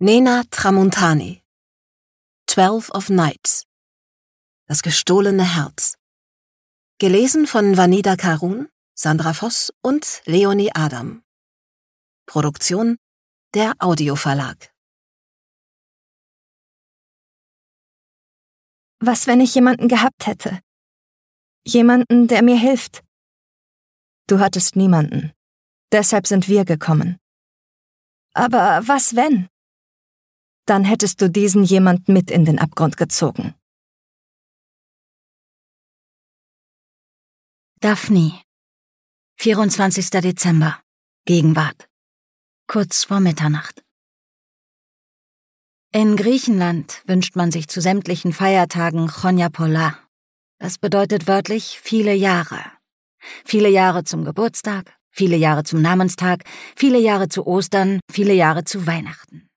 Nena Tramontani. 12 of Nights. Das gestohlene Herz. Gelesen von Vanida Karun, Sandra Voss und Leonie Adam. Produktion der Audioverlag. Was, wenn ich jemanden gehabt hätte? Jemanden, der mir hilft. Du hattest niemanden. Deshalb sind wir gekommen. Aber was, wenn? Dann hättest du diesen jemand mit in den Abgrund gezogen. Daphne. 24. Dezember. Gegenwart. Kurz vor Mitternacht. In Griechenland wünscht man sich zu sämtlichen Feiertagen Chronia Polla. Das bedeutet wörtlich viele Jahre. Viele Jahre zum Geburtstag, viele Jahre zum Namenstag, viele Jahre zu Ostern, viele Jahre zu Weihnachten.